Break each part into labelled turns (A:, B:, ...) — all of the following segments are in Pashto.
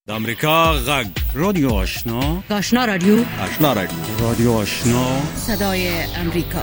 A: د امریکا غږ رادیو آشنا
B: آشنا رادیو
A: رادیو آشنا
B: صدای امریکا.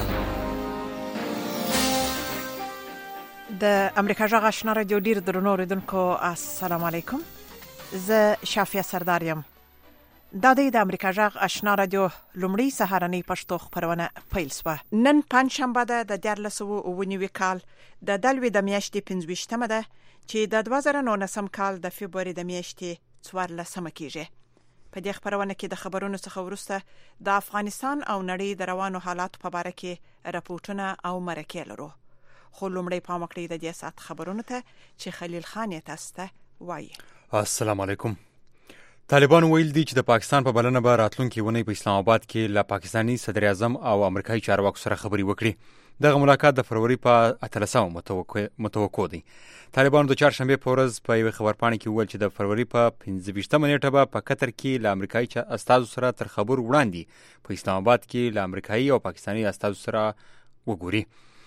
C: د امریکا غږ آشنا رادیو ډیر درنو اوریدونکو السلام علیکم. زه شافیا سردار یم. د امریکا غږ آشنا رادیو لومړی سهارنی پښتو خبرونه پیل شوه. نن پنځشنبه ده د 2019 کال د دلوي د میاشتې 25مه ده چې د 2019 کال د فبراير د میاشتې 14مه کیږي. په دې خبرونه کې د خبرونو څخه ورسته د افغانستان او نړۍ د روانو حالات په اړه کې راپورټونه او مرکې لرو. خو لومړی پام وکړئ د دې سات خبرونو ته چې خلیل خان یې تاسو ته وایي.
D: السلام علیکم. طالبان ویل دي چې د پاکستان په بلنه به راتلونکي ونې په اسلام آباد کې له پاکستاني صدر اعظم او امریکایي چارواکو سره خبرې وکړي. دغه ملاقات د فروری په 18 متوقع دی. طالبانو د چهارشنبه په ورځ په یو خبرپاڼه کې وویل چې د فروری په 15مه نیټه به په قطر کې له امریکایي استازو سره تر خبرو وړاندې په اسلام آباد کې له امریکایي او پاکستاني استازو سره وګوري.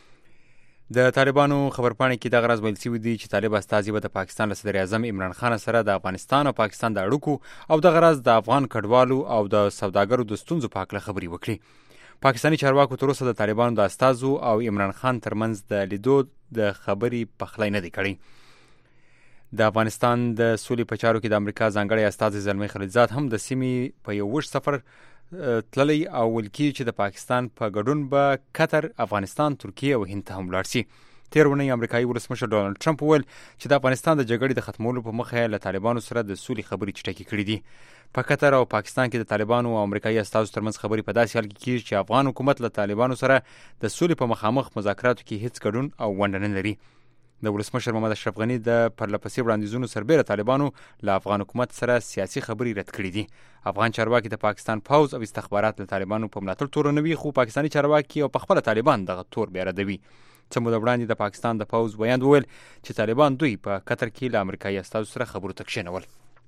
D: د طالبانو خبرپاڼه کې د غرض ویل شوی دی چې طالب استازي به د پاکستان له صدر اعظم عمران خان سره د افغانستان او پاکستان د اړیکو او د غرض د افغان کډوالو او د سوداګرو د ستونزو په اړه خبرې وکړي. پاکستاني چارواکو تر اوسه د طالبانو د استازو او عمران خان ترمنځ د لیدو د خبرې پخلی نه دی کړی. د افغانستان د سولې په چارو کې د امریکا ځانګړی استازی زلمی خلیلزاد هم د سیمې په یو وښ سفر تللی او ویل کېږي چې د پاکستان په ګډون به قطر، افغانستان، ترکیه او هند ته هم لاړ شي. تیر اونۍ امریکایي ولسمشر ډونالد ټرمپ وویل چې د افغانستان د جګړې د ختمولو په مخه له طالبانو سره د سولې خبرې چټکې کړې دي. په قطر او پاکستان کې د طالبانو او امریکایي استازو ترمنځ خبرې په داسې حال کې کېږي چې افغان حکومت له طالبانو سره د سولې په مخامخ مذاکراتو کې هیڅ ګډون او ونډه نه لري. د ولسمشر محمد اشرف غني د پرلپسې وړاندیزونو سربېره طالبانو له افغان حکومت سره سیاسي خبرې رد کړې دي. افغان چارواکي د پاکستان پوځ او استخبارات له طالبانو په ملاتړ تورنوي، خو پاکستاني چارواکي او په خپل طالبان دغه تور بیا ردوي. څه موده وړاندې د پاکستان د پوځ ویاند وویل چې طالبان دوی په قطر کې له امریکایي استازو سره خبرو ته کښېنول.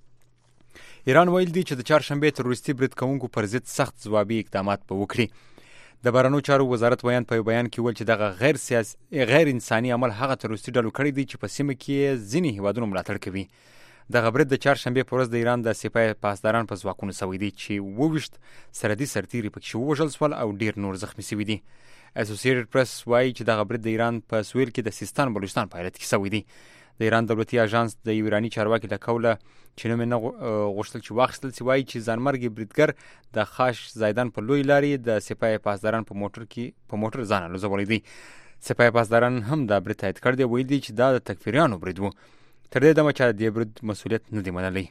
D: ایران ویل دی چې د چهارشنبه تروریستي برید کوونکو پر ضد سخت ځوابي اقدامات به وکړي. د بهرنیو چارو وزارت ویاند په بیان کې ویل چې دغه غیر انساني عمل هغه تروریستي ډلو کړی دی چې په سیمه کې ځینې هیوادونو ملاتړ کوي. دغه برید د چهارشنبه په ورځ د ایران د سپاه پاسداران په ځواکونو شوی دی چې 22 سرحدي سرتیري پکې ووژل شول او ډیر نور زخمي شوي دي. اسوسییټډ پریس وایي چې دغه برید د ایران په سویل کې د سیستان بلوچستان په ایالت کې شوی دی. د ایران دولتي اژانس د ایرانی چارواکي له قوله چې نوم نه غوښتل چې واخیستل شي وایي چې ځانمرګي بریدګر د خاش زیدان په لوی لارې د سپاه پاسداران په موټر ځان الوزولی دی. سپاه پاسداران هم دا برید تایید کړی دی. ویل دی چې دا د تکفیریانو برید و. تر دې دمه چې د برید مسؤلیت نه دی منلی.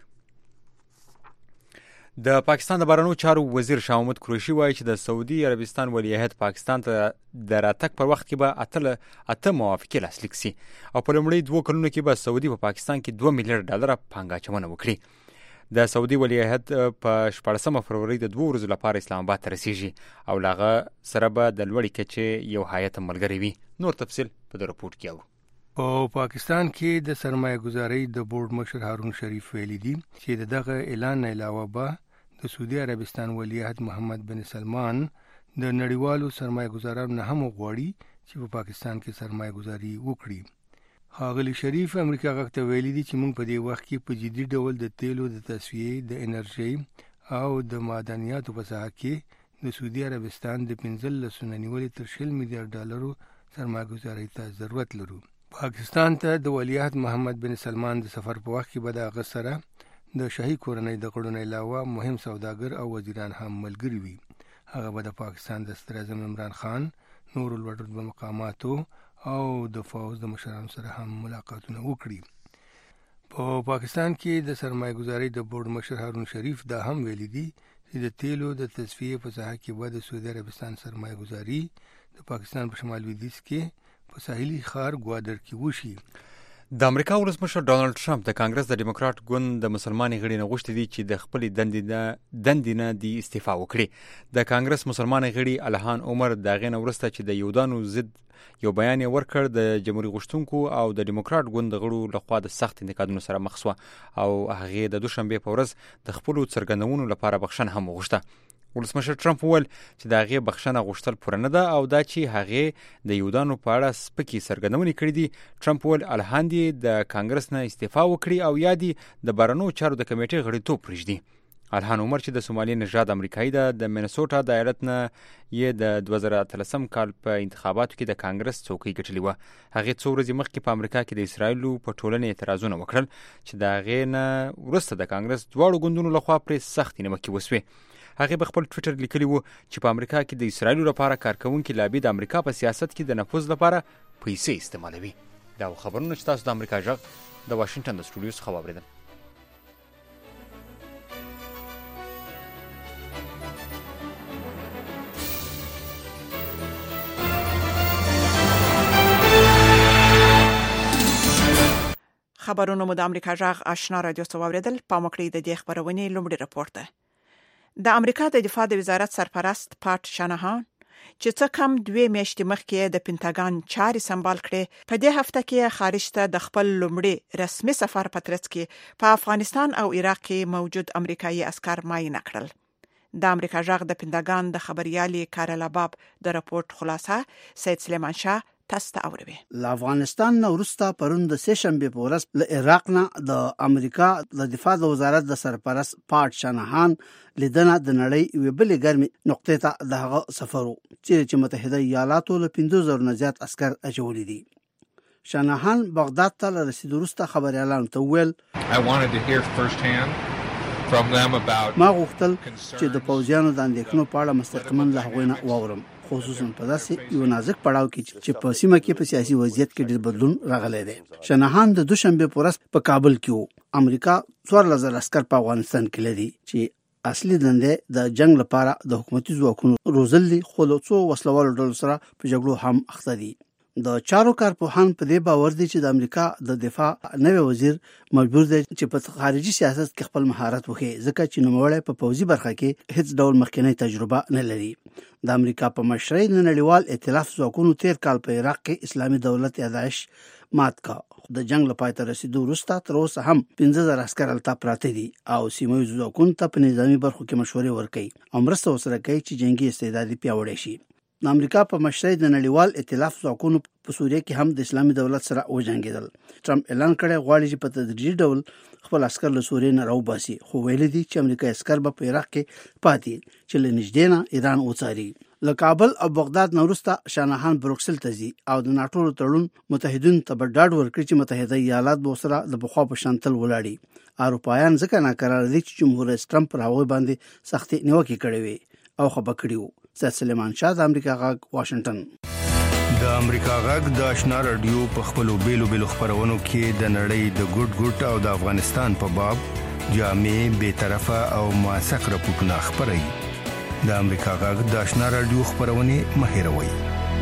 D: د پاکستان د بهرنیو چارو وزیر شاه محمود قریشي وایي چې د سعودي عربستان ولیعهد پاکستان ته د راتګ پر وخت کې به اته موافقې لاسلیک شي او په لومړي 2 کلونو کې به سعودي په پاکستان کې $2 میلیارډ پانګه اچونه وکړي. د سعودي ولیعهد په 14 فروری د 2 ورځو لپاره اسلام آباد ته رسیږي او لاغه سره به د لوړې کچې یو هیئت ملګری وي. نور تفصیل په د رپورت کې
E: په پاکستان کې د سرمایه گذاري د بورډ مشر هارون شریف ویلي دي چې دغه اعلان علاوه به د سعودي عربستان ولیعهد محمد بن سلمان د نړیوالو سرمایه گذارانو نه هم غواړي چې په پاکستان کې سرمایه گذاري وکړي. ښاغلي شریف امریکا غږ ته ویلي دي چې موږ په دې وخت کې په جدي ډول د تیلو د تصفیې، د انرژي او د معدنیاتو په ساحه کې د سعودي عربستان د 15 نیولې تر $100 میلیارډ سرمایه گذاري ته ضرورت لرو. پاکستان ته د ولیعهد محمد بن سلمان د سفر په وخت کې به د هغه سره د شاهي کورنۍ د غړو علاوه مهم سوداګر او وزیران هم ملګري وي. هغه به د پاکستان د صدر اعظم عمران خان، نور الوړ مقاماتو او د فوج د مشرانو سره هم ملاقاتونه وکړي. په پاکستان کې د سرمایه گذاري د بورډ مشر هارون شریف دا هم ویلي دي چې د تیلو د تصفیې په ساحه کې به د سعودي عربستان سرمایه گذاري د پاکستان په شمال لویدیځ کې په ساحلي ښار ګوادر کې وشي.
D: د امریکا ولسمشر ډونالد ټرمپ د کانګرس د ډیموکرات ګوند د مسلمانې غړي نه غوښتي دي چې د خپل دندې نه دی استعفا وکړي. د کانګرس مسلمانې غړي الهان عمر د غینه ورسته چې د یودانو ضد یو بیان ورکړ د جمهوریت غوښتونکو او د ډیموکرات ګوند د غړو لخوا د سخت انتقادونو سره مخ شو او هغه د دوشنبه په ورځ د خپل څرګندونو لپاره بخښنه هم وغوښته. ولسمشر ټرمپ وویل چې د هغې بخښنه غوښتل پوره نه ده او دا چې هغې د یهودانو په اړه سپکې څرګندونې کړې دي. ټرمپ وویل الهان دي د کانګرس نه استعفا وکړي او یا دي د بهرنیو چارو د کمیټې غړیتوب پرېږدي. الهان عمر چې د سومالي نژاد امریکایي ده د مینسوټا د ایالت نه یې د 2013 کال په انتخاباتو کې د کانګرس څوکۍ ګټلې وه. هغې څو ورځې مخکې په امریکا کې د اسرائیلو په ټولنې اعتراضونه وکړل چې د هغې نه وروسته د کانګرس دواړو ګوندونو لخوا پرې سختې نیوکې وسوې. هغې په خپل ټویټر لیکلي وو چې په امریکا کې د اسرائیلو لپاره کارکوونکي لابي د امریکا په سیاست کې د نفوذ لپاره پیسې استعمالوي. دا خبرونه چې تاسو د امریکا غږ د واشنگټن د سټوډیو څخه واورېدل.
C: خبرونه مو د امریکا غږ آشنا رادیو څخه واوریدل. پام وکړئ د دې خبرونې لومړی راپور ده. د امریکا د دفاع د وزارت سرپرست پات شانهان چې څه کم 2 میاشتې مخکې د پینټاګان چاري سمبال کړي په دې هفته کې خارج ته د خپل لومړی رسمي سفر په ترڅ کې په افغانستان او عراق کې موجود امریکایي عسكر معاینه کړل. د امریکا غږ د پینټاګان د خبريالي کارلا باب د راپورټ خلاصه سید سلیمان شاه تاسو ته اوروي.
F: له افغانستان نه وروسته پرون د سه شنبه په ورځ له عراق نه د امریکا د دفاع د وزارت د سرپرست پات شانهان لیدنه د نړۍ یو بل ګرمي نقطې ته د هغه سفرو چې متحده ایالاتو له 50,000 نه زیات عسكر اچولي دي. شانهان بغداد ته رسیدو وروسته خبريالانو ته ویل ما غوښتل چې د پوځیانو د اندېښنو په اړه مستقیما له هغوی نه واورم، خصوصا په داسې یو نازک پړاو کې چې په سیمه کې په سیاسي وضعیت کې ډېر بدلون راغلی دی. شانهان د دوشنبه په ورځ په کابل کې وو. امریکا 14,000 عسكر په افغانستان کې لري چې اصلي دنده د جنگ لپاره د حکومتي ځواکونو روزل دي، خو له څو وسلوالو ډلو سره په جګړو هم اخته دي. د چارو کارپوهان په دې باور دي چې د امریکا د دفاع نوی وزیر مجبور دی چې په خارجي سیاست کې خپل مهارت وښيي، ځکه چې نوموړی په پوځي برخه کې هیڅ ډول مخکنی تجربه نه لري. د امریکا په مشرۍ د نړیوال ائتلاف ځواکونو 13 کال په عراق کې اسلامي دولت داعش مات کا. د جنگ لپاره تر رسیدو وروسته تر اوسه هم 15,000 عسكر الته پراته دي او سیمه ییزو ځواکونو ته په نظامی برخو کې مشورې ورکوي او مرسته ورسره کوي چې جنگي استعداد پیاوړی شي. د امریکا په مشرۍ د نړیوال ائتلاف ځواکونو په سوریه کې هم د اسلامي دولت سره وجنګیدل. ټرمپ اعلان کړی غواړي چې په تدریجي ډول خپل عسكر له سوریې نه راوباسي، خو ویل دي چې امریکایي عسكر به په عراق کې پاتې چې له نږدې نه ایران وڅاري. له کابل او بغداد نه وروسته شانهان بروکسل ته ځي او د ناټو تړون متحدینو ته ډاډ ورکړي چې متحده ایالات به سره د بخوا په شانتل ولاړي. اروپایان ځکه ناکرار دي چې جمهور رئیس ټرمپ پر هغوی باندې سختې نیوکې کړې وي او خبر کړي وو. سید سلیمان شاه د امریکا غږ واشنگټن.
E: د امریکا غږ د آشنا رادیو په خپلو بیلو خبرونو کې د نړۍ د ګډ او د افغانستان په باب جامع به طرفه او موثق راپورټونه خبري. د امریکا غږ د آشنا رادیو خبرونه مهیروي.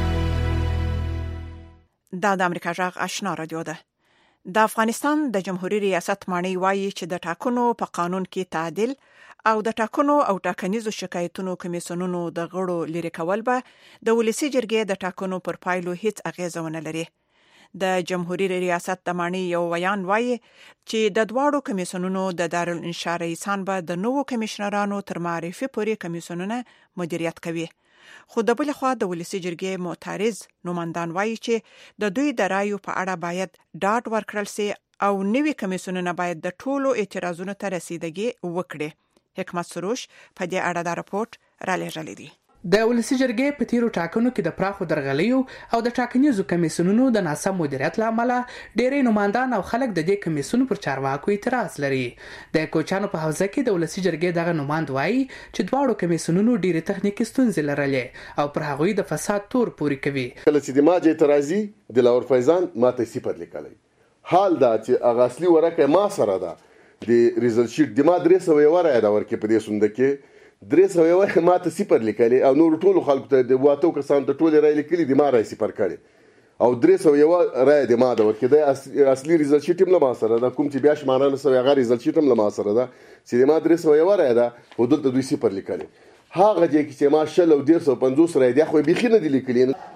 C: د امریکا غږ آشنا رادیو ده. د افغانستان د جمهوریت ریاست مانی وایي چې د ټاکنو په قانون کې تعدیل او د ټاکنو او ټاکنیزو شکایتونو کمیسیونونو د غړو لری کول به د ولسی جرګې د ټاکنو پر پایلو هیڅ اغیزه ونه لري. د جمهوریت ریاست د مانی یو بیان وایي چې د دواړو کمیسیونونو د دارالانشاء رئیسان به د نوو کمشنرانو تر معرفي پورې کمیسیونونه مدیریت کوي. خو د بل خوا د ولسی جرګې معترض نوماندان وایي چې د دوی د رایو په اړه باید ډاډ ورکړل شي او نوي کمیسیونونه باید د ټولو اعتراضونو ته رسیدګي وکړي. حکمت سروش په دې اړه دا راپورټ را لېږلی دی.
G: د ولسی جرګې په تیرو ټاکنو کې د پراخو درغلیو او د ټاکنیزو کمیسیونونو د ناسم مدیریت لامل ډېری نوماندان او خلک د دې کمیسیونو پر چارواکو اعتراض لري. د کوچانو په حوزه کې د ولسی جرګې دغه نوماند وایي چې دواړو کمیسیونونو ډېری تخنیکي ستونزې لرلې او پر هغوی د فساد تور پوري کوي.
H: کله چې د ماجه اعتراضي د لاور فیضان ماته صفر لیکلی، حال دا چې هغه اصلي ورکه ما سره ده د ریزلټ شیټ د ما 300 ورای دا ورکه په دې سونده کې 300 ورای ماته صفر لیکلی او نور ټولو خلکو ته د واتو کسان ته ټول رای لیکلي د ما رای صفر کړي او 300 رای د ما دا ورکه د اصلي ریزلټ شیټ هم له ما سره ده، کوم چې بیا شمارانه سو هغه ریزلټ شیټ هم له ما سره ده چې د ما 300 ورای ده او دلته دوی صفر لیکلي. هغه چې ما شل او 150 رای دی خو به خینه دی لیکلي.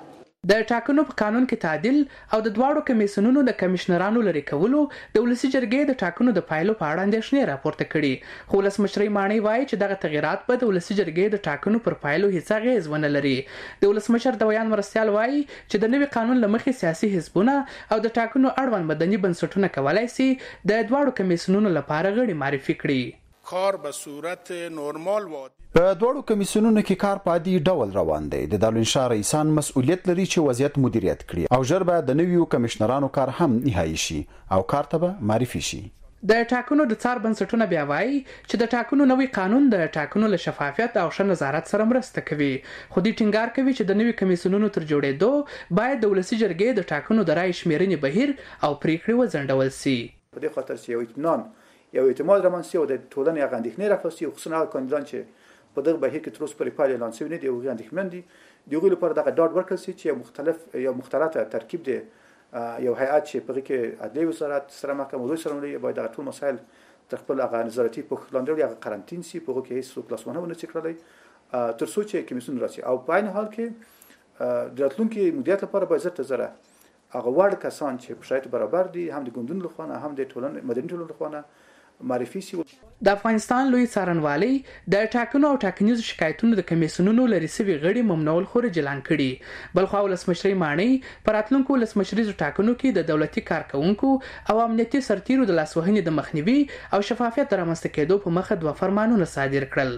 G: د ټاکنو په قانون کې تعدیل او د دواړو کمیسیونونو د کمشنرانو لري کولو د ولسی جرګې د ټاکنو د پایلو په اړه اندېښنې راپورته کړي. خو ولسمشر ماڼۍ وایي چې دغه تغیرات به د ولسی جرګې د ټاکنو پر پایلو هیڅ اغیز ونه لري. د ولسمشر دویان مرستیال وایي چې د نوي قانون لمخې سیاسي حزبونه او د ټاکنو اړوند مدني بنسټونه کولای شي د دواړو کمیسیونونو لپاره غړي معرفي کړي.
I: کار به صورت نورمال و.
J: په دوړو کمیسیونونو کې کار په عادي ډول روان دی. د دارالانشا رئیسان مسؤلیت لري چې وضعیت مدیریت کړي او ژر به د نویو کمشنرانو کار هم نهایی شي او کار ته به معرفي شي.
G: د ټاکنو د څار بنسټونه بیا وایي چې د ټاکنو نوی قانون د ټاکنو له شفافیت او ښه نظارت سره مرسته کوي. خو دوی ټینګار کوي چې د نوي کمیسیونونو تر جوړېدو باید د ولسی جرګې د ټاکنو د رای شمیرنې بهیر او پریکړې وځنډول شي.
K: په دې خاطر چې یو اطمینان یو اعتماد رامنځته او د ټولنې هغه اندېښنې راپاسي، خصوصا هغه کاندیدان چې په دغه بهیر کې تر اوسه پورې پایلې اعلان شوي نه دي او هغوی اندېښمن دي. د هغوی لپاره دغه ډاډ ورکړل شي چې یو مختلطه ترکیب دی، یو هیئت چې په هغې کې عدلیې وزارت سره محکمه عضوي سره ولري، باید دغه ټول مسایل تر خپل هغه نظارتي پوښښ لاندې راوړي، هغه قرنطین شي، په هغو کې هېڅ لاسوهنه ونه شي کړلی تر څو چې کمیسیون راشي. او په عین حال کې د راتلونکي مدیریت لپاره باید زر تر زره هغه وړ کسان چې په شرایطو برابر دي، هم د ګوندونو لخوا نه هم د مدني ټولنې لخوا نه معرفي شي.
G: د افغانستان لوی څارنوالي د ټاکنو او ټاکنیزو شکایتونو د کمیسیونونو لري سوي غړي ممنوع خروج اعلان کړي. بلخو ولسمشر ماڼۍ پر راتلونکو ولسمشریزو ټاکنو کې د دولتي کارکونکو او امنیتي سرتیرو د لاسوهنې د مخنیوي او شفافیت رامنځته کېدو په مخه 2 فرمانونه صادر کړل.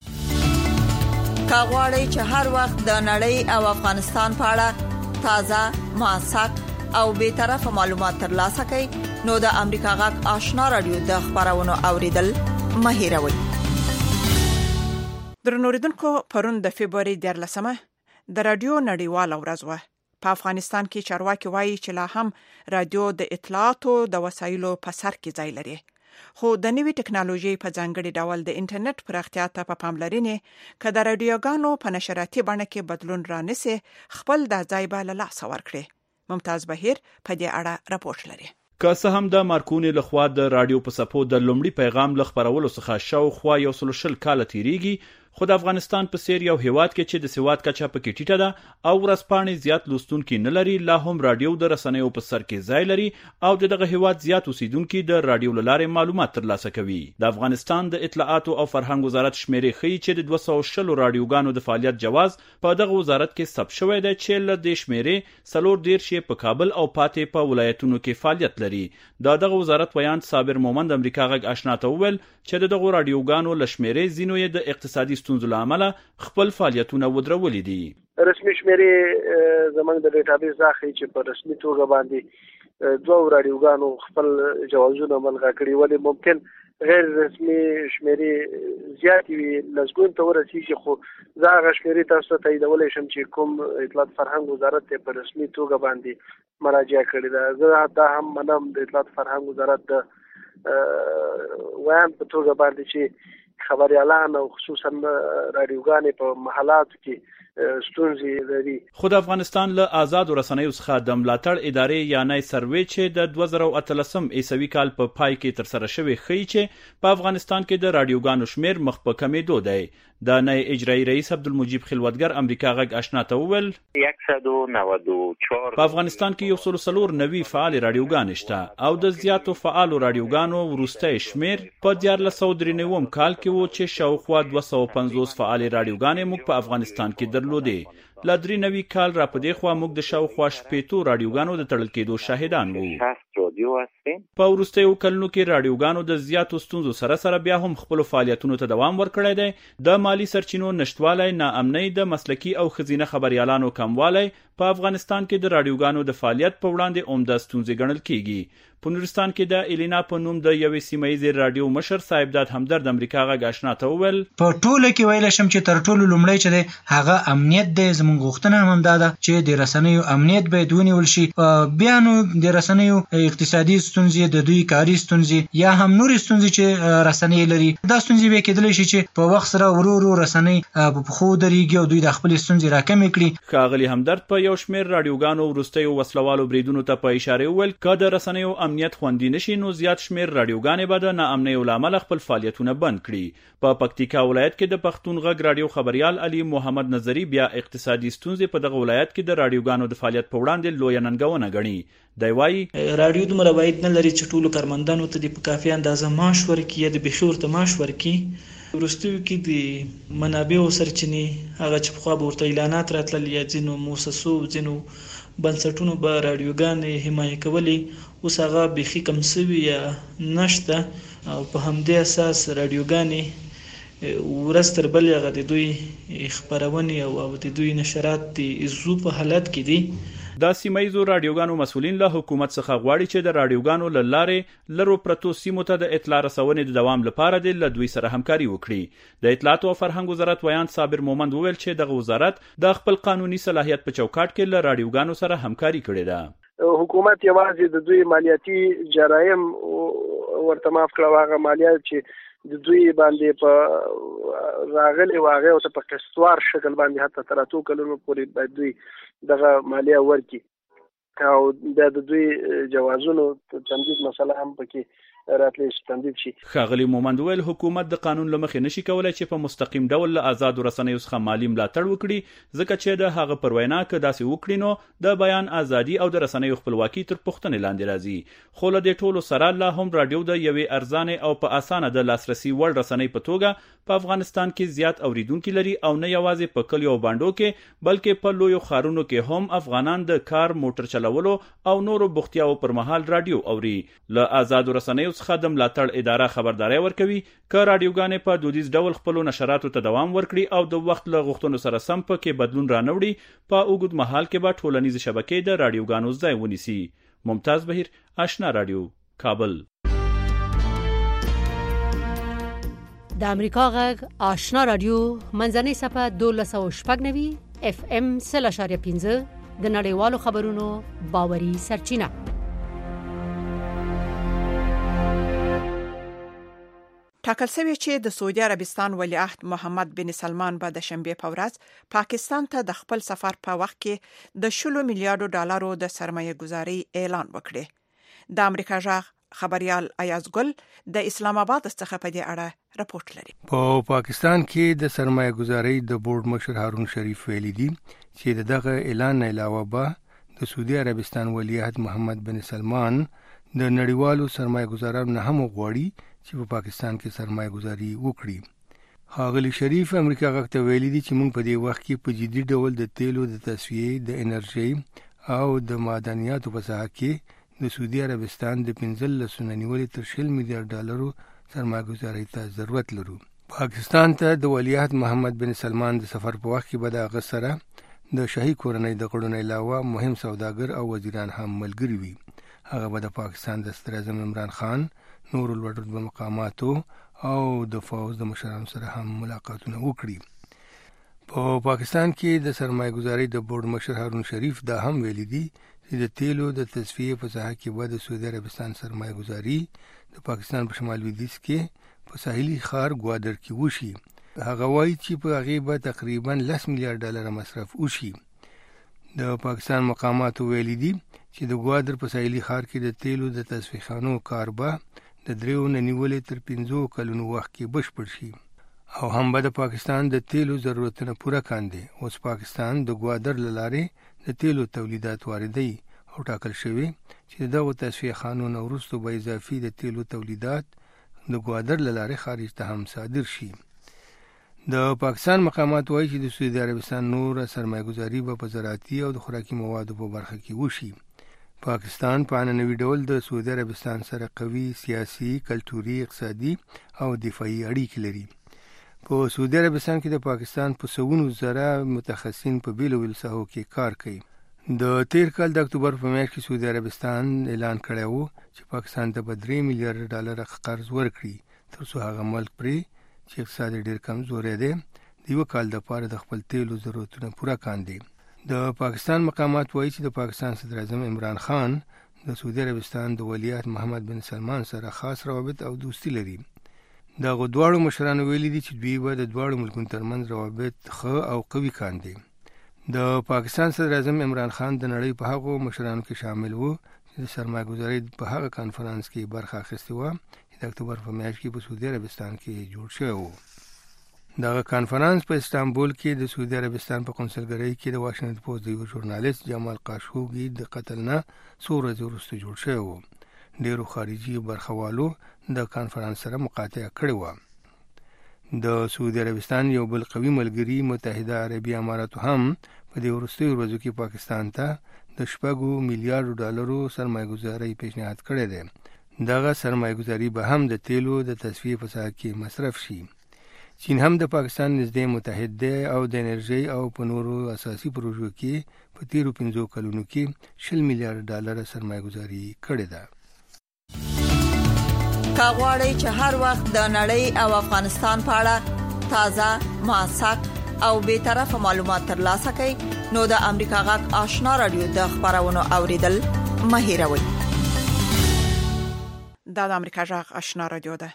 L: کاغوري چې هر وخت د نړۍ او افغانستان په اړه تازه موثق او به طرفه معلومات ترلاسه کړئ نو د امریکا غږ آشنا رادیو د خبرونو اوریدل مه هیروئ.
C: درنو اوریدونکو، پرون د فبرवरी 14مه د رادیو نړیواله ورځ وه. په افغانستان کې چارواکي وایي چې لا هم رادیو د اطلاعاتو د وسایلو په سر کې ځای لري. خو د نوې ټکنالوژي په ځانګړي ډول د انټرنیټ پراختیا ته په پاملرنې که د رادیوګانو په نشراتي بڼه کې بدلون رانیسي، خپل د ځای به له لاسه ورکړي. ممتاز بهیر په دې اړه راپورټ لري.
M: که څه هم د مارکونی لخوا د رادیو په سپو د لومړي پیغام لخبرولو څخه شاوخوا 120 کاله تیریږي، خو د افغانستان په څیر یو هیواد کې چې د سواد کچه پکې ټیټه ده او ورځپاڼې زیات لوستونکي نه لري، لا هم رادیو د رسنیو په سر کې ځای لري او دغه هیواد زیات اوسیدونکي د رادیو له لارې معلومات ترلاسه کوي. د افغانستان د اطلاعاتو او فرهنګ وزارت شمیرې ښیي چې د 260 رادیوګانو د فعالیت جواز په دغه وزارت کې ثبت شوی دی چې له دې شمیرې 40 په کابل او پاتې په ولایتونو کې فعالیت لري. دغه وزارت ویان صابر مومند امریکا غږ آشنا ته وویل چې دغه رادیوګانو له شمیرې ځینو یې د اقتصادي ستونزو له امله خپل فعالیتونه ودرولي دي.
N: رسمي شمیرې زمونږ د ډیټابیس ځخه چې په رسمي توګه باندې 2 رادیوګانو خپل جوازونه ملغا کړي، ولې ممکن غیر رسمي شمیرې زیات وي لږګون ته ورسیږي. خو زه هغه شمیرې تاسو ته تاییدولی شم چې کوم اطلاعات فرهنګ وزارت ته په رسمي توګه باندې مراجعه کړې ده. زه دا هم منم د اطلاعات فرهنګ وزارت د ویان په توګه باندې چې خبريالان او خصوصا رادیوګانې په محلاتو کې ستونزې لري.
M: خو د افغانستان له آزاد رسنیو څخه د ملاتړ ادارې یانای سروې چې د 2013 عیسوي کال په پای کې تر سره شوی ښیي چې په افغانستان کې د رادیوګانو شمیر مخ په کمېدو دی. د نای اجرایی رئیس عبدالمجید خلوتګر امریکا غږ آشنا ته وویل 194 په افغانستان کې 104 نوي فعال رادیوګان شته او د زیاتو فعالو رادیوګانو وروستی شمیر په 1493 کال کې و چې شاوخوا 250 فعال رادیوګانې موږ په افغانستان کې درلودې. لا 93 کال را پدې خوا موږ د شاوخوا 15 رادیوګانو د تړل کېدو شاهدان وو. په وروستیو کلونو کې رادیوګانو د زیاتو ستونزو سره بیا هم خپل فعالیتونو ته دوام ورکړی دی. د مالی سرچینو نشټوالی، ناامنۍ، د مسلکي او ښځینه خبريالانو کموالی په افغانستان کې د رادیوګانو د فعالیت په وړاندې عمده ستونزې ګڼل کیږي. په نورستان کې د الینا په نوم د یوې سیمه‌ییزې رادیو مشر صاحبزاد همدرد امریکا غږ آشنا ته وویل
O: په ټوله کې ویل شم چې تر ټولو لومړی چې دی هغه امنیت دی. زموږ غوښتنه هم دا ده چې د رسنیو امنیت باید ونیول شي. بیا نو د رسنیو اقتصادي ستونزې، د دوی کاري ستونزې یا هم نورې ستونزې چې رسنۍ لري، دا ستونزې به کېدلی شي چې په وخت سره ورو رسنۍ په پښو درېږي او دوی د خپل ستونزې راکمې کړي.
M: ښاغلي همدرد په یو شمېر رادیوګانو وروستیو وسلوالو بریدونو ته په اشاره وویل که د رسنیو امنیت خوندي نشي نو زیات شمیر رادیوګانې به د ناامنۍ له امله خپل فعالیتونه بند کړي. په پکتیکا ولایت کې د پښتون غږ رادیو خبريال علي محمد نظری بیا اقتصادي ستونزې په دغه ولایت کې د رادیوګانو د فعالیت په وړاندې لوی ننګونه ګڼي. دی وايي
P: رادیو د مربعید نه لري چې ټولو کارمندانو ته د په کافي اندازه معاش ورکړي یا د بشور ته معاش ورکړي. وروستیو کې د منابعو سرچینې هغه چې پخوا به ورته اعلانات راتلل یا ځینو مؤسسو ځینو بنسټونو به رادیوګانې حمایه کولې، اوس هغه بیخي کم سوي یا نشته او په همدې اساس رادیوګانې ورځ تر بلې هغه د دوی خپرونې او د دوی نشرات د ایزو په حالت کې دي.
M: د سیمایزو رادیوګانو مسولین له حکومت څخه غواړي چې د رادیوګانو له لارې لرو پرتو سیمو ته د اطلاع رسونې د دوام لپاره د دوی سره همکاري وکړي. د اطلاعات او فرهنګ وزارت ویان صابر مومند وویل چې دغه وزارت د خپل قانوني صلاحیت په چوکاټ کې له رادیوګانو سره همکاري کړې ده.
N: حکومت یوازې د دوی مالیاتي جرایم ورته معاف کړه، هغه مالیات چې د دوی باندې په راغلي واغې او په قسطوار شکل باندې حتی تر 2 کلونو پورې باید دوی دغه مالیه ورکړي او د دوی جوازونو تمدید مسله هم پکې راتلی تمدید شي.
M: ښاغلي مومند ویل حکومت د قانون له مخې نشي کولای چې په مستقیم ډول له آزاد رسنیو څخه مالی ملاتړ وکړي، ځکه چې د هغه پر وینا که داسې وکړي نو د بیان ازادي او د رسنیو خپلواکي تر پوښتنې لاندې راځي. خو له دې ټولو سره لا هم رادیو د یوې ارزانه او په اسانه د لاسرسي وړ رسنۍ په توګه په افغانستان کې زیات اوریدونکو لري او نه یوازې په کلیو او باندو کې بلکې په لویو ښارونو کې هم افغانان د کار موټر چلولو او نورو بوختیاو پر مهال رادیو اوري. له آزاد رسنیو څخه د ملاتړ اداره خبرداري ورکوي که رادیوګانې په دودیز ډول خپل نشراتو ته دوام ورکړي او د وخت له غوښتنو سره سم پکې بدلون رانوړي، په اوږد مهال کې به ټولنیز شبکې د رادیوګانو ځای ونیسي. ممتاز بهیر، آشنا رادیو، کابل.
B: د امریکا غږ آشنا رادیو منځنۍ صفحه 1290 FM 0.5 د نړیوالو خبرونو باوري سرچینه.
C: ټاکل شوی چې د سعودي عربستان ولیعهد محمد بن سلمان به د شنبه په ورځ پاکستان ته د خپل سفر په وخت کې د 10 میلیارډ ډالرو د سرمایه گذاري اعلان وکړي. د امریکا غږ خبريال ایاز ګل د اسلام آباد څخه په دې اړه راپورټ لري.
E: په پاکستان کې د سرمایه گذاري د بورډ مشر هارون شریف ویلي دي چې دغه اعلان نه علاوه به د سعودي عربستان ولیعهد محمد بن سلمان د نړیوالو سرمایه گذارانو نه هم غواړي چې په پاکستان کې سرمایه گذاري وکړي. ښاغلي شریف امریکا غږ ته ویلي دي چې موږ په دې وخت کې په جدي ډول د تیلو د تصفیې، د انرژي او د معدنیاتو په ساحه کې د سعودي عربستان د 15 نیولې تر 10 میلیارډ ډالرو سرمایه گذاري ته ضرورت لرو. پاکستان ته د ولیعهد محمد بن سلمان د سفر په وخت کې به د سره د شاهي کورنۍ د غړو علاوه مهم سوداګر او وزیران هم ملګري وي. هغه به د پاکستان د صدر اعظم عمران خان، نور الوړ مقاماتو او د فوز د مشرانو سره هم ملاقاتونه وکړي. په پاکستان کې د سرمایه گذاري د بورډ مشر هارون شریف دا هم ویلي دي چې د تیلو د تصفیې په ساحه کې به د سعودي عربستان سرمایه گذاري د پاکستان په شمال لویدیځ کې په ساحلي ښار ګوادر کې وشي. هغه وایي چې په هغه به تقریبا 10 میلیارډ ډالر مصرف وشي. د پاکستان مقاماتو ویلي دي چې د ګوادر په ساحلي ښار کې د تیلو د تصفیې خانو کار به د 3 نیولې تر 15 کلونو وخت کې بشپړ شي او هم به د پاکستان د تیلو ضرورتونه پوره کاندي. اوس پاکستان د ګوادر لاره د تیلو تولیدات واردوي او ټاکل شوی چې دغه تصفیه قانون وروسته به اضافي د تیلو تولیدات د ګوادر لاره خارج ته هم صادر شي. د پاکستان مقامات وایي چې د سعودي عربستان نور سرمایه گذاري په زراعتي او د خوراکي موادو په برخه کې وشي. پاکستان په عنعنوي ډول د سعودي عربستان سره قوي سیاسي، کلتوري، اقتصادي او دفاعي اړیکې لري. په سعودي عربستان کې د پاکستان په سونو زره متخصصین په بیلو ساحو کې کار کوي. د تیر کال د اکتوبر په میاشت کې سعودي عربستان اعلان کړی و چې پاکستان ته 3 میلیارډ ډالر قرض ورکړي ترڅو هغه ملک پرې چې اقتصاد ډېر کمزوری دی د یو کال لپاره د خپل تیلو ضرورتونه پوره کاندي. د پاکستان مقامات وایي چې د پاکستان صدر اعظم عمران خان د سعودي عربستان د ولیعهد محمد بن سلمان سره خاص روابط او دوستي لري. د غدواړو مشرانو ویلي دي چې دوی به د دواړو ملکونو ترمنځ روابط ښه او قوي کاندي. د پاکستان صدر اعظم عمران خان د نړۍ په هغو مشرانو کې شامل وو چې د سرمایه‌ګذارۍ په هغه کانفرنس کې برخه اخیستې و چې د اکتوبر په میاشت کې په سعودي عربستان کې جوړ شوی و. دغه کانفرنس په استانبول کې د سعودي عربستان په قونسلګرۍ کې د واشنګټن پوسټ د یو ژورنالیست جمال قاشوګي د قتل نه څو ورځې وروسته جوړ شوی و. ډیرو خارجي برخوالو د کانفرنس سره مقاطعه کړې و. د سعودي عربستان یو بل قوي ملګری متحده عربي امارات هم په دې وروستیو ورځو کې پاکستان ته د 6 میلیارډ ډالرو سرمایه‌ګذاري پیشنهاد کړی دی. دغه سرمایه‌ګذاري به هم د تیلو د تصفیې په ساحه کې مصرف شي. چین هم د پاکستان نږدې متحد دی او د انرژي او په نورو اساسي پروژو کې په تیرو 5 کلونو کې 20 میلیارډ ډالر سرمایه‌ګذاري کړې ده.
L: کاغواړی چې هر وخت د نړۍ او افغانستان په اړه تازه، موثق او به طرفه معلومات ترلاسه کړئ نو د امریکا غږ آشنا رادیو د خبرونو اوریدل مه هیروئ.
C: دا د امریکا غږ آشنا رادیو ده.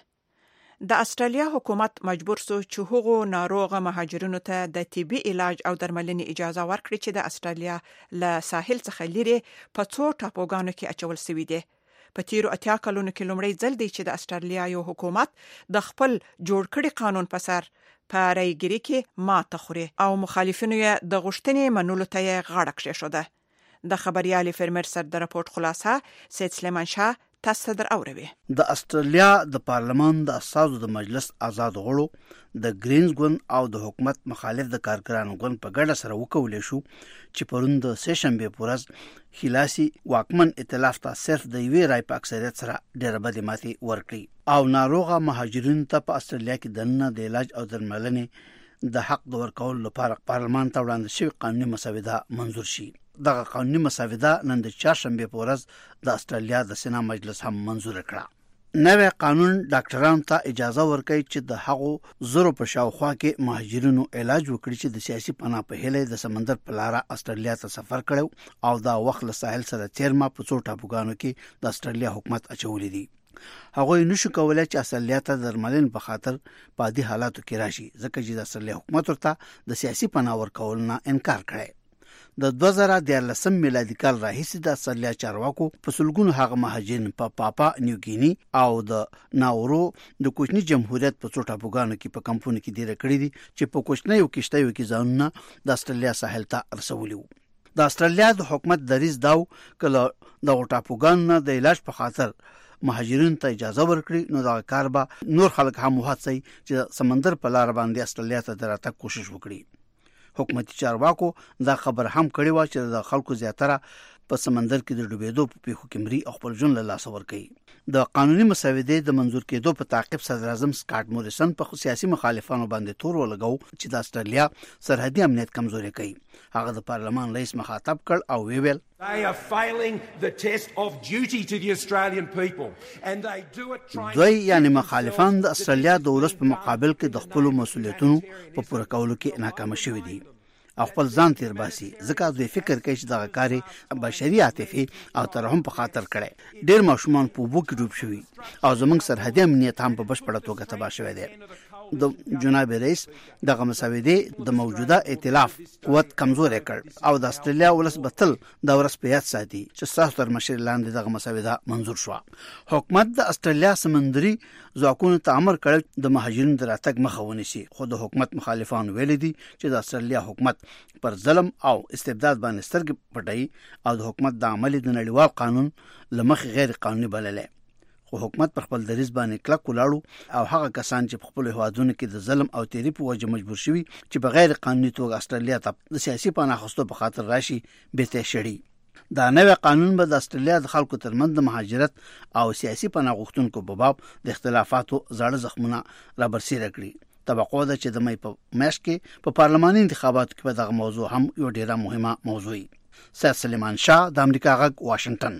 C: د استرالیا حکومت مجبور سو چې هغو ناروغه مهاجرینو ته د طبي علاج او درملنې اجازه ورکړي چې د استرالیا له ساحل څخه لري په 2 ټاپوګانو کې اچول شوی دي. په تیرو 80 کلونو کې لومړی ځل دی چې د استرالیا یو حکومت د خپل جوړ کړي قانون په سر په رایګری کې ماته خوري او مخالفینو یې د غوښتنې منلو ته غاړه کېښوده. د خبريالي فرمر سر د راپورټ خلاصه سید سلیمان شاه تاسو در اوروي.
F: د استرالیا د پارلمان د اساسو د مجلس آزاد غړو د گرینز ګوند او د حکومت مخالف د کارګرانو ګوند په ګډه سره وکولې شو چې پرون د سهشنبه پورز خلاصي واکمن ائتلاف ته صرف د یوې رای په اکثریت سره ډېر بد ماتي ورکړي او ناروغه مهاجرینو ته په استرالیا کې دنه د علاج او درملنې د حق د ورکول لپاره پارلمان ته وړاندې شوی قانوني مسوده منظور شي. دغه قانوني مسوده نن د چهارشنبه په ورځ د استرالیا د سنا مجلس هم منظور کړه. نوې قانون ډاکټرانو ته اجازه ورکوي چې د هغو زرو په شاوخوا کې مهاجرینو علاج وکړي چې د سیاسي پناه په هیله د سمندر په لار استرالیا ته سفر کړو او دا وخت له ساحل سره تیرما په 2 ټاپوګانو کې د استرالیا حکومت اچولې دي. هغه نشو کولای چې استرالیا ته درملن په خاطر پادي حالاتو کې راشي ځکه چې د استرالیا حکومت ورته د سیاسي پناه ورکول نه انکار کړی. د 2013 میلادي کال راهیسې د استرالیا چارواکو په سلګونو هغه مهاجرین په پاپا نیوګینی او د ناورو د کوچني جمهوریت په 2 ټاپوګانو کې په کمپونو کې ډیر کړی دي چې په کوچنیو کشتیو کې ځانونه د استرالیا ساحل ته رسولي وو. د استرالیا د حکومت دریځ داو کله د ټاپوګانو د علاج په خاطر مهاجرین ته اجازه ورکړي نو دا کار به نور خلک هم وهڅي چې سمندر په لار باندې استرالیا ته درته کوشش وکړي. حکومتي چارواکو دا خبر هم کړی و چې د خلکو زیاتره په سمندر کې د ډوبېدو په پیښو کې مري او خپل ژوند له لاسه ورکړي. د قانوني مسودې د منظور کېدو په تعقیب صدر اعظم سکاټ موریسن په سیاسي مخالفانو باندې تور ولګاو چې د استرالیا سرحدي امنیت کمزوري کوي. هغه د پارلمان رئیس مخاطب کړ او ویل
Q: They are failing the test of duty to the Australian people and they do it trying
F: دوی یعنی مخالفان د استرالیا د ولس په مقابل کې د خپل مسولیتونو په پوره کولو کې ناکام شوي دي او خپل ځان تیر باسي ځکه دوی فکر کوي چې دغه کاری بشري عاطفي او ترحم په خاطر کړي. ډېر ماشومان په اوبو کې ډوب شوي او زموږ سرحدي امنیت هم په بشپړه توګه تباه شوی دی. د جناب رئیس دغه مسودې د موجوده ائتلاف قوت کمزوري کړ او د استرالیا ولس بتل د ورس په یاد ساتي چې ساسو تر مشر لاندې دغه مسوده منظور شو. حکومت د استرالیا سمندري ځواکونو ته امر کړ د مهاجرینو د راتګ مخه ونیسي خو د حکومت مخالفان ویل دي چې د استرالیا حکومت پر ظلم او استبداد باندې سترګې پټي او د حکومت د عملي د نړیوال قانون لمخ غیر قانوني بللې. خو حکومت پر خپل دریځ باندې کلک ولاړو او هغه کسان چې په خپل هوادونو کې د ظلم او تیری په وجه مجبور شوي چې بغیر قانوني توګه استرالیا ته د سیاسي پناه اخیستو په خاطر راشي به ته شړي. دا نوې قانون به د استرالیا د خلکو ترمنځ د مهاجرت او سیاسي پناه غوښتونکو په باب د اختلافاتو زړه زخمونه رابرسیره کړي. توقع ده چې د مې په میاشت کې په پارلماني انتخاباتو کې به دغه موضوع هم یو ډیره مهمه موضوع وي. سید سلیمان شاه د امریکا غږ واشنگټن.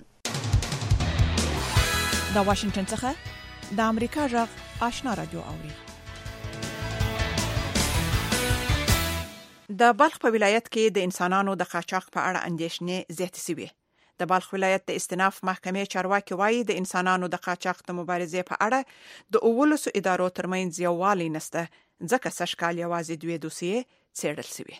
C: د واشنگټن څخه د امریکا غږ آشنا رادیو اوري. د بلخ په ولایت کې د انسانانو د قاچاق په اړه اندېښنې زیاتې شوې. د بلخ ولایت د استیناف محکمې چارواکي وایي د انسانانو د قاچاق د مبارزې په اړه د 12 ادارو ترمنځ یووالی نشته ځکه سږ کال یوازې 2 دوسیې څېړل شوې.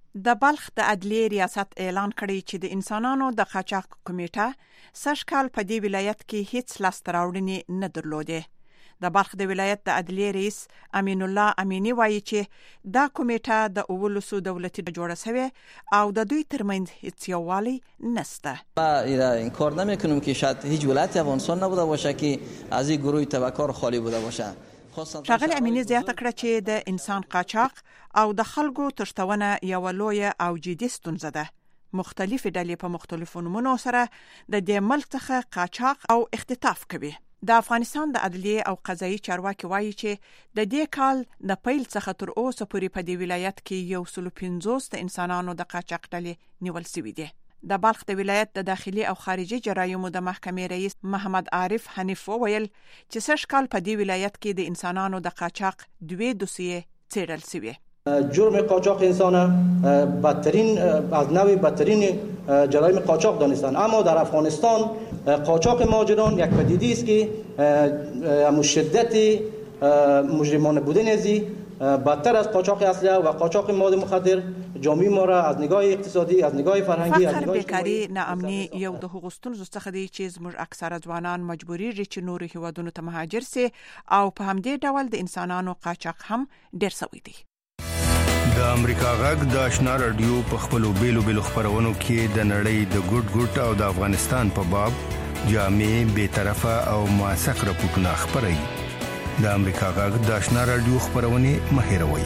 C: د بلخ د عدلیې ریاست اعلان کړی چې د انسانانو د قاچاق کمیټه سږ کال په دې ولایت کې هیڅ لاسته راوړنې نه درلودې. د بلخ د ولایت د عدلیې رئیس امین الله امینی وایي چې دا کمیټه د 19 دولتي جوړه شوې او د دوی ترمنځ هیڅ یووالی نشته.
R: ما این کار نمیکنم که شاید هیچ ولایت افغانستان نبوده باشه که از این گروه تبهکار خالی بوده باشه.
C: ښاغلي امینی زیاته کړه چې د انسان قاچاق او د خلکو تښتونه یوه لویه او جدي ستونزه ده. مختلفې ډلې په مختلفو نومونو سره د دې ملک څخه قاچاق او اختطاف کوي. د افغانستان د عدلیې او قضایي چارواکي وایي چې د دې کال د پیل څخه تر اوسه پورې په دې ولایت کې 150 د انسانانو د قاچاق ډلې نیول شوي دي. د بلخ د ولایت د داخلي او خارجي جرایمو د محکمې رئیس محمد عارف حنیف وویل چې سږ کال په دې ولایت کې د انسانانو د قاچاق 2 دوسیې څېړل شوي.
S: جرم قاچاق انسان بدترین از نوع بدترین جرایم قاچاق دانستند، اما در افغانستان قاچاق مهاجران یک پدیده است که شدت مجرمانه بودن ازی بدتر از قاچاق اسلحه و قاچاق مواد مخدر جامعه ما را از نگاه اقتصادی، از نگاه فرهنگی، از نگاه
C: بیکاری، ناامني یو د هغو ستونزو څخه دی چې زموږ اکثره ځوانان مجبوریږي چې نورو هیوادونو ته مهاجر سي او په همدې ډول د انسانانو قاچاق هم ډیر سوی دی.
E: د امریکا غږ د آشنا رادیو په خپلو بیلو خبرونو کې د نړۍ د ګډ او د افغانستان په باب جامع، بی‌طرفه او موثق راپورټونه خبري. د امریکا غږ د آشنا رادیو خبرونه مهیروي.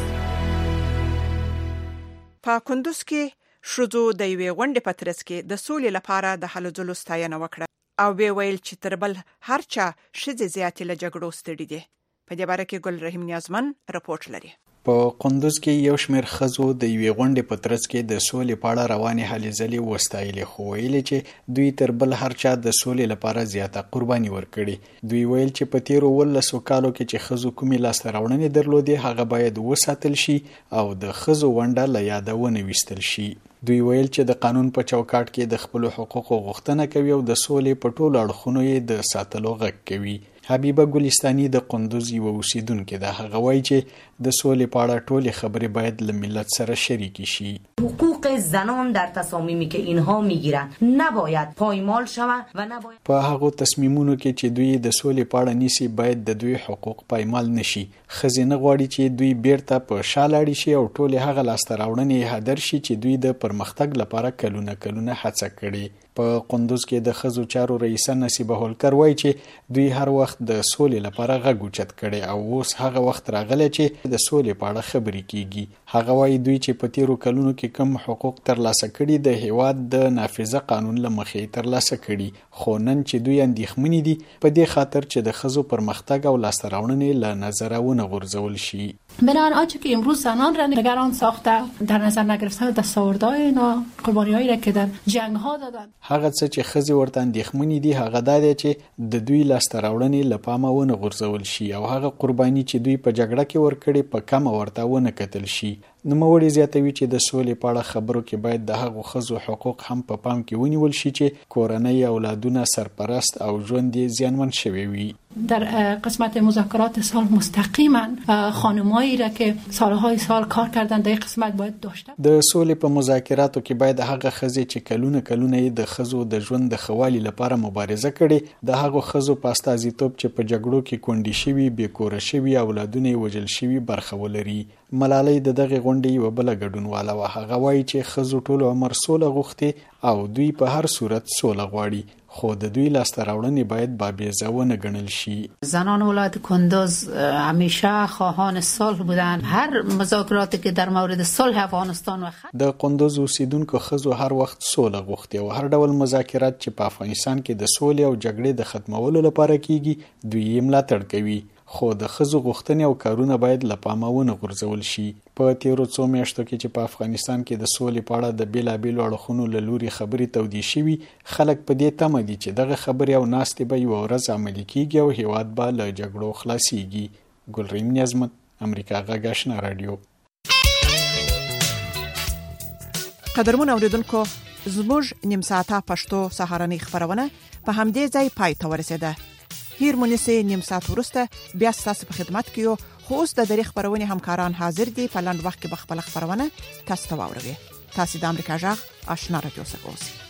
C: په کندوز کې شذو د یوې غونډې په ترڅ کې د سولې لپاره د هلو ځلو ستاینه وکړه او به ویل چې تر بل هر چا ښځې زیاتې له جګړو ستړي دي. په دې باره کې ګل رحیم نیازمن رپورټ لري.
T: په قندوز کې یو شمېر ښځو د یوې غونډې په ترڅ کې د سولې په اړه روانې هلې ځلې وستایلې، خو ویلې چې دوی تر بل هر چا د سولې لپاره زیاته قرباني ورکړي. دوی ویل چې په تیرو 19 کالو کې چې ښځو کومې لاسته راوړنې درلودې هغه باید وساتل شي او د ښځو ونډه له یاده ونه ویستل شي. دوی ویل چې د قانون په چوکاټ کې د خپل حقوقو غوښتنه کوي او د سولې په ټولو اړخونو یې د ساتلو غږ کوي. حبیبه ګلستانی د قندوز یو اوسیدونکې ده. هغه وایي چې د سولې په اړه ټولې خبرې باید له ملت سره شریکې شي.
U: حقوق زنان در تصامیمی که اینها میگیرن نباید پایمال شود و نباید
T: په هغه تصمیمونو کې چې دوی د سولې په اړه نیسي باید د دوی حقوق پایمال نشي. ښځې نه غواړي چې دوی بیرته په شا لاړې شي او ټولې هغه لاسته راوړنې هدر شي چې دوی د پرمختګ لپاره کلونه هڅه کړې. په قندوز کې د ښځو چارو رئیسه نصیبه هولکر وایي چې دوی هر وخت د سولې لپاره غږ اوچت کړي او اوس هغه وخت راغلی چې د سولې په اړه خبرې کیږي. هغه وایي دوی چې په تیرو کلونو کې کم حقوق ترلاسه کړي د هیواد د نافذه قانون له مخې ترلاسه کړي، خو نن چې دوی اندېښمنې دي په دې خاطر چې د ښځو پرمختګ او لاسته راوړنې له نظره ونه غورځول شي.
V: بنابراین آنچه که امروز زنان را نگران ساخته در نظر نگرفتن دستاوردهای اینا، قربانی‌هایی را که در جنگ‌ها دادن،
T: هغه څه چې ښځې ورته اندېښمنې دي هغه دا دی چې د دوی لاسته راوړنې له پامه ونه غورځول شي او هغه قرباني چې دوی په جګړه کې ورکړي په کمه ورته ونه کتل شي. نوموړی زیاتوي چې د سولې په اړه خبرو کې باید د هغو ښځو حقوق هم په پام کې ونیول شي چې کورنۍ اولادونه سرپرست او ژوند یې زیانمن شوی وي.
V: در قسمت مذاکرات سال مستقیما خانمایی را که سالهای سال کار کردن در قسمت باید داشته.
T: د سولې په مذاکراتو کې باید هغه ښځې چې کلونه یې د ښځو د ژوند د خوالي لپاره مبارزه کړي د هغو ښځو په استازیتوب چې په جګړو کې کونډې شوي، بېکوره شوي، اولادونه یې وژل شوي برخه ولري. ملالۍ د دغه غونډې یوه بله ګډونواله وه. هغه وایي چې ښځو ټول عمر سوله غوښتې او دوی په هر صورت سوله غواړي، خو د دوی لاسته راوړنې باید بابیزه ونه ګڼل شي.
V: زنان ولایت کندوز همیشه خواهان صلح بودن. هر مذاکراتی که در مورد صلح افغانستان
T: د قندوز اوسیدونکو ښځو هر وخت سوله غوښتې او هر ډول مذاکرات چې په افغانستان کې د سولې او جګړې د ختمولو لپاره کیږي دوی یې ملاتړ کوي، خو د ښځو غوښتنې او کارونه باید له پامه ونه غورځول شي. په تیرو څو میاشتو کې چې په افغانستان کې د سولې په اړه د بیلابیلو اړخونو له لوري خبرې تودې شوي، خلک په دې تمه دي چې دغه خبرې او ناستې به یوه ورځ عملي کیږي او هیواد به له جګړو خلاصیږي. ګلریم نیازمن، امریکا غږ آشنا رادیو.
C: قدرمن اوریدونکو، زموږ نیم ساعته پښتو سهارنۍ خبرونه په همدې ځای پای ته ورسېده. هیر مونږه نیم ساعت وروسته بیا ستاسو په خدمت کې یو، خو اوس د دری خبرونه همکاران حاضر دي. په لاند وخت کې به خپل خبرونه تاسو ته واوروي. تاسو د امریکا جغ آشنا رادیو څخه اوسئ.